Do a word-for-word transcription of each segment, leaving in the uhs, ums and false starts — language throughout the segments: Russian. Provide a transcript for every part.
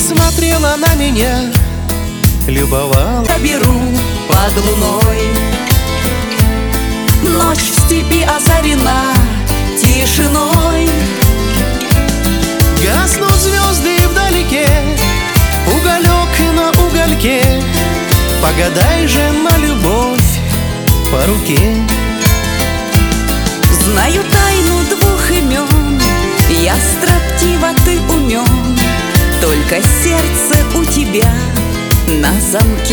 смотрела на меня, любовала. Беру под луной. Ночь в степи озарена тишиной. Гаснут звезды вдалеке, уголек на угольке. Погадай же на любовь по руке. Знаю тайну двух имен, я строптива, ты умен. Только сердце у тебя на замке.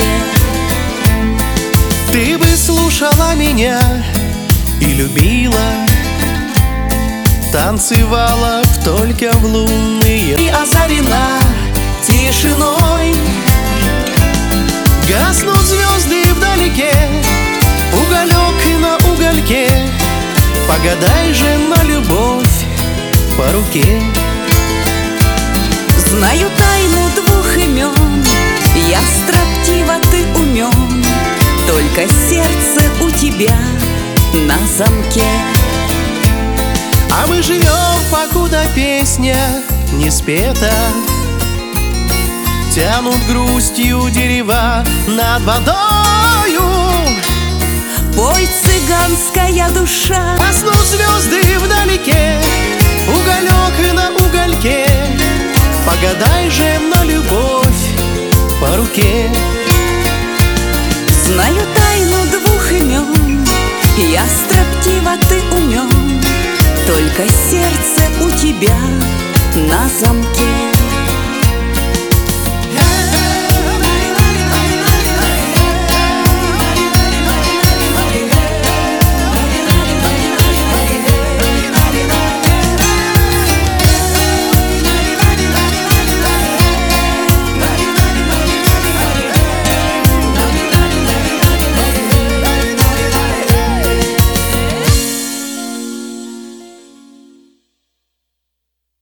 Ты бы слушала меня и любила, танцевала б только в лунные. И озарена тишиной. Гаснут звезды вдалеке, уголек на угольке. Погадай же на любовь по руке. Знаю тайну двух имен, я строптива, ты умен. Только сердце у тебя на замке. А мы живем, покуда песня не спета. Тянут грустью дерева над водою. Пой, цыганская душа. Гаснут звезды вдалеке, уголек на угольке. Погадай же на любовь по руке. Знаю тайну двух имен, я строптива, ты умен. Только сердце у тебя на замке.